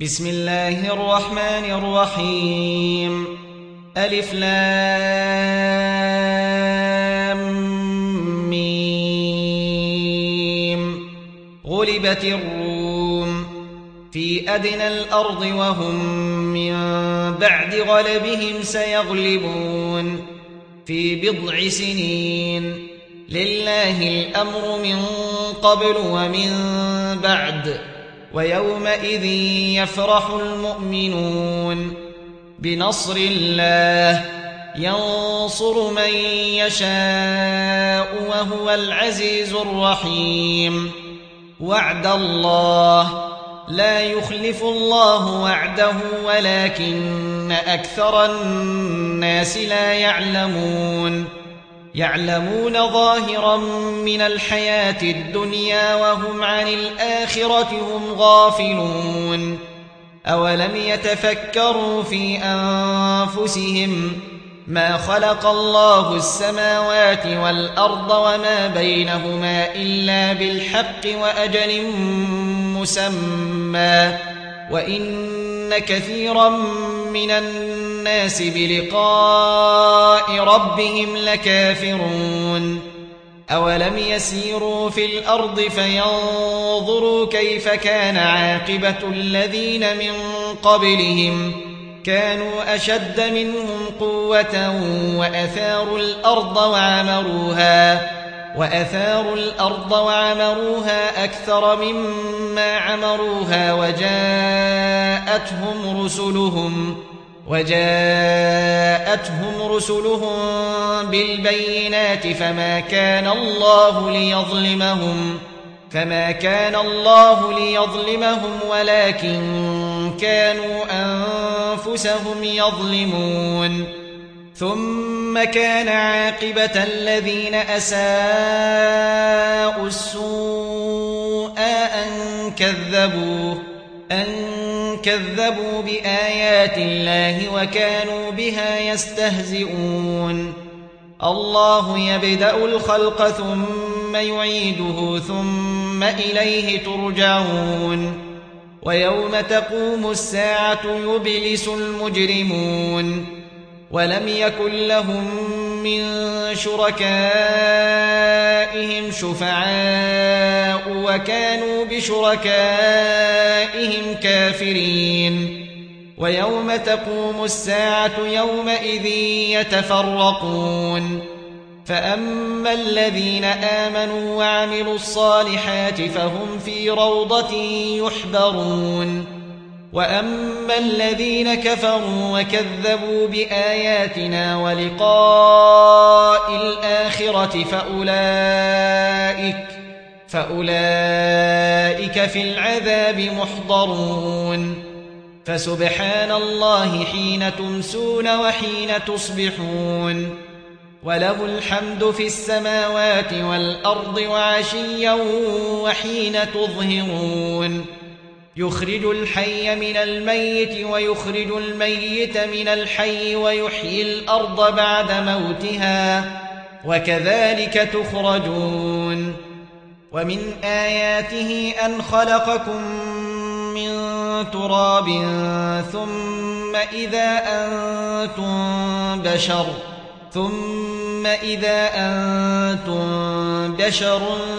بسم الله الرحمن الرحيم. ألف لام ميم. غلبت الروم في أدنى الأرض وهم من بعد غلبهم سيغلبون في بضع سنين. لله الأمر من قبل ومن بعد ويومئذ يفرح المؤمنون بنصر الله ينصر من يشاء وهو العزيز الرحيم. وعد الله لا يخلف الله وعده ولكن أكثر الناس لا يعلمون ظاهرا من الحياة الدنيا وهم عن الآخرة هم غافلون. أولم يتفكروا في أنفسهم ما خلق الله السماوات والأرض وما بينهما إلا بالحق وأجل مسمى وإن كثيرا من الناس بلقاء ربهم لكافرون. أولم يسيروا في الأرض فينظروا كيف كان عاقبة الذين من قبلهم كانوا أشد منهم قوة وأثاروا الأرض وعمروها أكثر مما عمروها وجاءتهم رسلهم بالبينات فما كان الله ليظلمهم ولكن كانوا أنفسهم يظلمون. ثم كان عاقبة الذين أساءوا السوء أن كذبوا بآيات الله وكانوا بها يستهزئون. الله يبدأ الخلق ثم يعيده ثم إليه ترجعون. ويوم تقوم الساعة يبلس المجرمون ولم يكن لهم من شركائهم شفعاء وكانوا بشركائهم كافرين. ويوم تقوم الساعة يومئذ يتفرقون فأما الذين آمنوا وعملوا الصالحات فهم في روضة يحبرون وأما الذين كفروا وكذبوا بآياتنا ولقاء الآخرة فأولئك في العذاب محضرون. فسبحان الله حين تمسون وحين تصبحون وله الحمد في السماوات والأرض وعشيا وحين تظهرون. يخرج الحي من الميت ويخرج الميت من الحي ويحيي الأرض بعد موتها وكذلك تخرجون. ومن آياته أن خلقكم من تراب ثم إذا أنتم بشر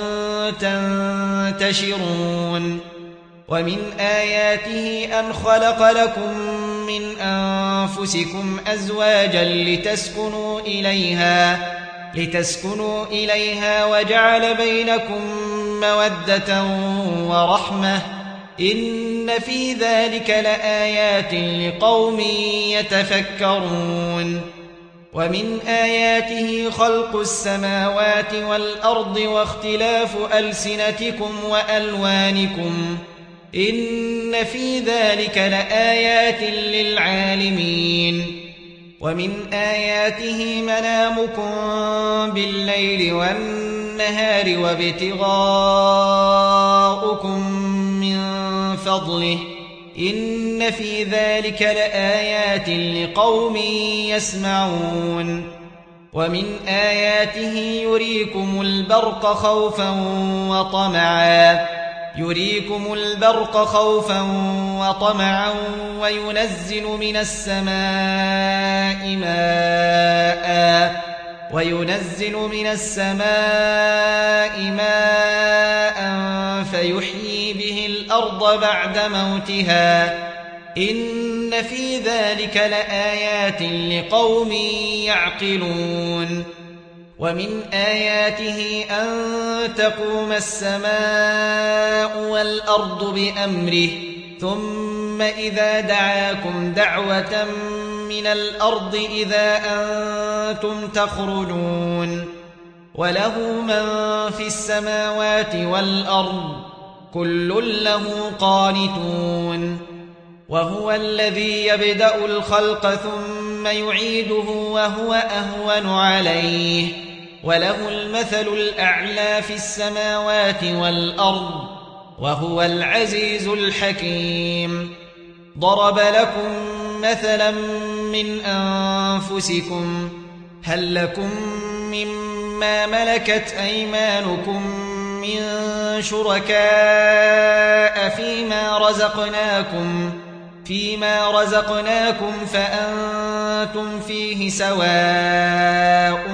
تنتشرون. ومن آياته أن خلق لكم من أنفسكم أزواجا لتسكنوا إليها وجعل بينكم مودة ورحمة إن في ذلك لآيات لقوم يتفكرون. ومن آياته خلق السماوات والأرض واختلاف ألسنتكم وألوانكم إن في ذلك لآيات للعالمين. ومن آياته منامكم بالليل والنهار وابتغاؤكم من فضله إن في ذلك لآيات لقوم يسمعون. ومن آياته يريكم البرق خوفا وطمعا يريكم البرق خوفا وطمعا وينزل من السماء ماء فيحيي به الأرض بعد موتها إن في ذلك لآيات لقوم يعقلون ومن آياته أن تقوم السماء والأرض بأمره ثم إذا دعاكم دعوة من الأرض إذا أنتم تخرجون وله من في السماوات والأرض كل له قانتون وهو الذي يبدأ الخلق ثم يعيده وهو أهون عليه وله المثل الأعلى في السماوات والأرض وهو العزيز الحكيم ضرب لكم مثلا من أنفسكم هل لكم مما ملكت أيمانكم من شركاء فيما رزقناكم فأنتم فيه سواء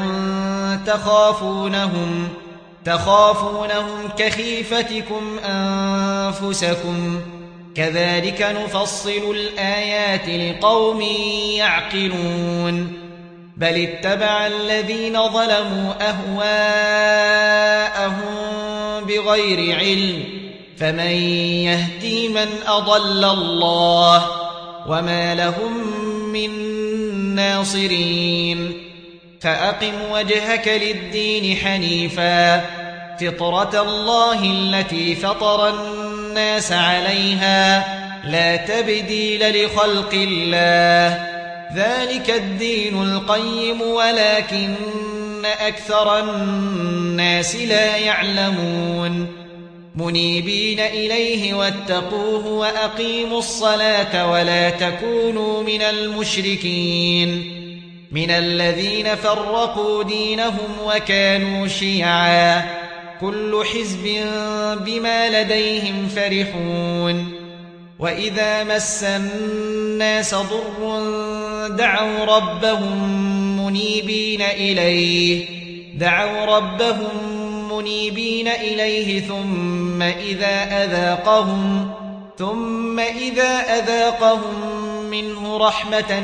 تخافونهم كخيفتكم أنفسكم كذلك نفصل الآيات لقوم يعقلون بل اتبع الذين ظلموا أهواءهم بغير علم فمن يهدي من أضل الله وما لهم من ناصرين فأقم وجهك للدين حنيفا فطرة الله التي فطر الناس عليها لا تبديل لخلق الله ذلك الدين القيم ولكن أكثر الناس لا يعلمون منيبين إليه واتقوه وأقيموا الصلاة ولا تكونوا من المشركين من الذين فرقوا دينهم وكانوا شيعا كل حزب بما لديهم فرحون وإذا مس الناس ضر دعوا ربهم منيبين إليه ثم إذا أذاقهم منه رحمة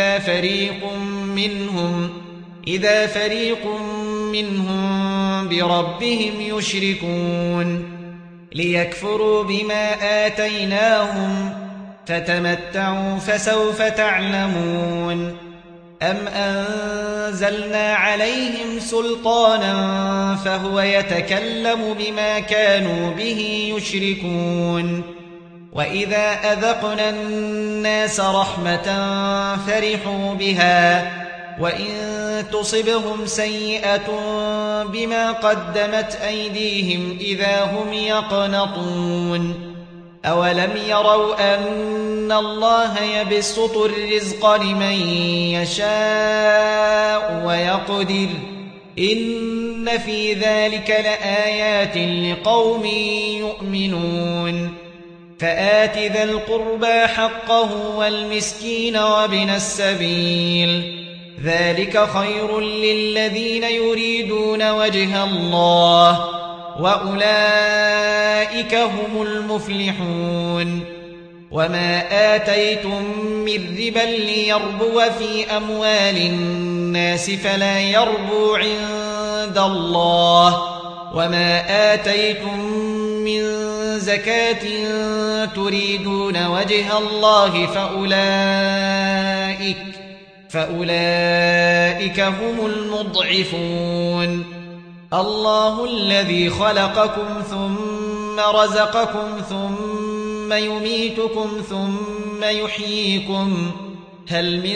إذا فريق منهم بربهم يشركون ليكفروا بما آتيناهم فتمتعوا فسوف تعلمون أم أنزلنا عليهم سلطانا فهو يتكلم بما كانوا به يشركون وإذا أذقنا الناس رحمة فرحوا بها وإن تصبهم سيئة بما قدمت أيديهم إذا هم يقنطون أولم يروا أن الله يبسط الرزق لمن يشاء ويقدر إن في ذلك لآيات لقوم يؤمنون فآت ذا القربى حقه والمسكين وابن السبيل ذلك خير للذين يريدون وجه الله وأولئك هم المفلحون وما آتيتم من ربا ليربو في أموال الناس فلا يربو عند الله وما آتيتم من زكاة تريدون وجه الله فأولئك هم المضعفون الله الذي خلقكم ثم رزقكم ثم يميتكم ثم يحييكم هل من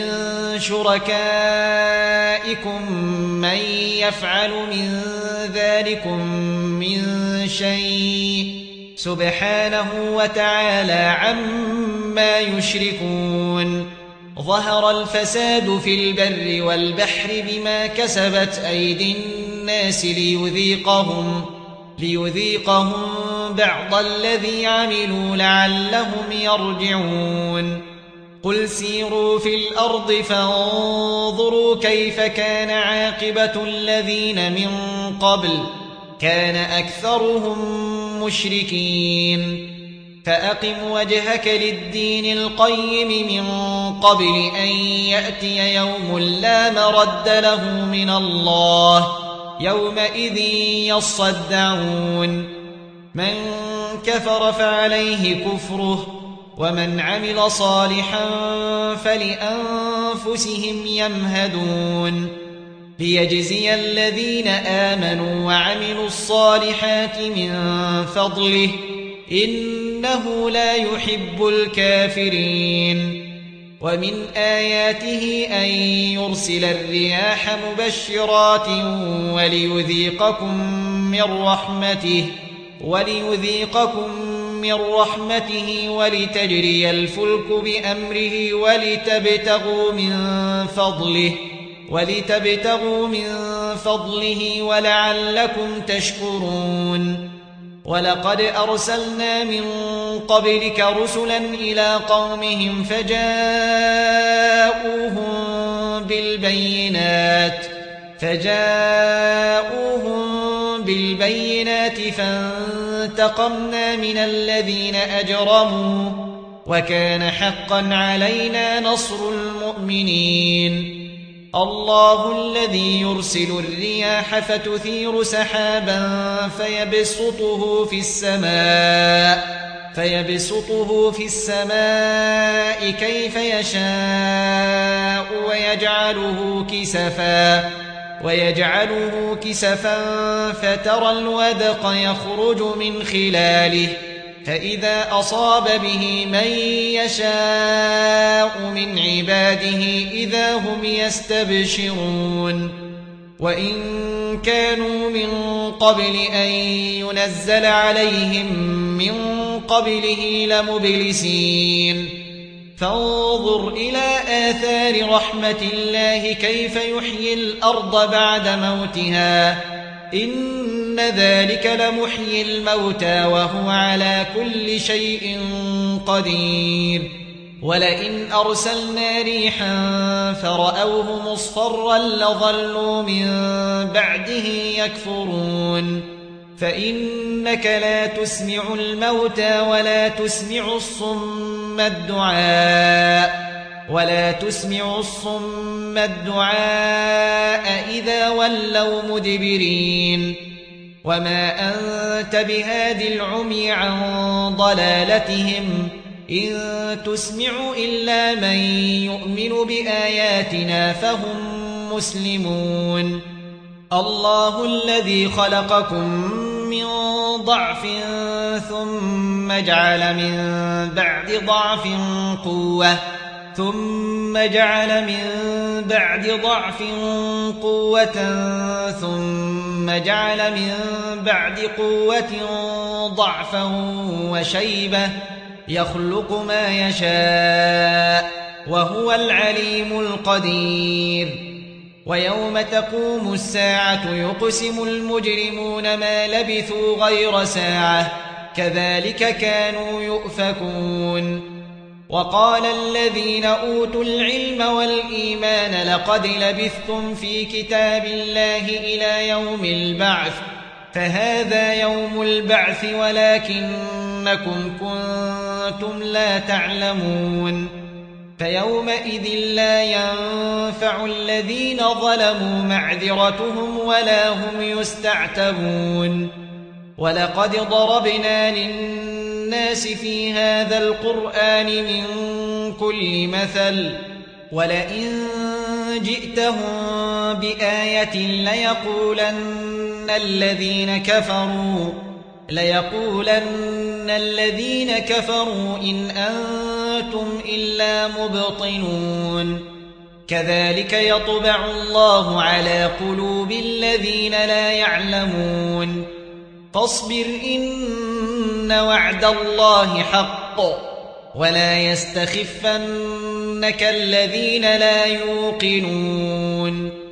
شركائكم من يفعل من ذلكم من شيء سبحانه وتعالى عما يشركون ظهر الفساد في البر والبحر بما كسبت أيدي الناس ليذيقهم بعض الذي عملوا لعلهم يرجعون قل سيروا في الأرض فانظروا كيف كان عاقبة الذين من قبل كان أكثرهم مشركين فأقم وجهك للدين القيم من قبل أن يأتي يوم لا مرد له من الله يومئذ يصدعون من كفر فعليه كفره ومن عمل صالحا فلأنفسهم يمهدون ليجزي الذين آمنوا وعملوا الصالحات من فضله إنه لا يحب الكافرين ومن آياته أن يرسل الرياح مبشرات وليذيقكم من رحمته ولتجري الفلك بأمره ولتبتغوا من فضله ولعلكم تشكرون ولقد أرسلنا من قبلك رسلا إلى قومهم فجاءوهم بالبينات فانتقمنا من الذين أجرموا وكان حقا علينا نصر المؤمنين الله الذي يرسل الرياح فتثير سحابا فيبسطه في السماء كيف يشاء ويجعله كسفا فترى الودق يخرج من خلاله فإذا أصاب به من يشاء من عباده إذا هم يستبشرون وإن كانوا من قبل أن ينزل عليهم من قبله لمبلسين فانظر إلى آثار رحمة الله كيف يحيي الأرض بعد موتها إن ذلك لمحيي الموتى وهو على كل شيء قدير ولئن أرسلنا ريحا فرأوه مصفرا لظلوا من بعده يكفرون فإنك لا تسمع الموتى ولا تسمع الصم الدعاء إذا ولوا مدبرين وما أنت بهاد العمي عن ضلالتهم إن تسمع إلا من يؤمن بآياتنا فهم مسلمون الله الذي خلقكم من ضعف ثم جعل من بعد ضعف قوة ثم جعل من بعد قوة ضعفا وشيبة يخلق ما يشاء وهو العليم القدير ويوم تقوم الساعة يقسم المجرمون ما لبثوا غير ساعة كذلك كانوا يؤفكون وقال الذين أوتوا العلم والإيمان لقد لبثتم في كتاب الله إلى يوم البعث فهذا يوم البعث ولكنكم كنتم لا تعلمون فيومئذ لا ينفع الذين ظلموا معذرتهم ولا هم يستعتبون ولقد ضربنا للناس في هذا القرآن من كل مثل ولئن جئتهم بآية ليقولن الذين كفروا إن أنتم إلا مبطنون كذلك يطبع الله على قلوب الذين لا يعلمون فاصبر إن وعد الله حق ولا يستخفنك الذين لا يوقنون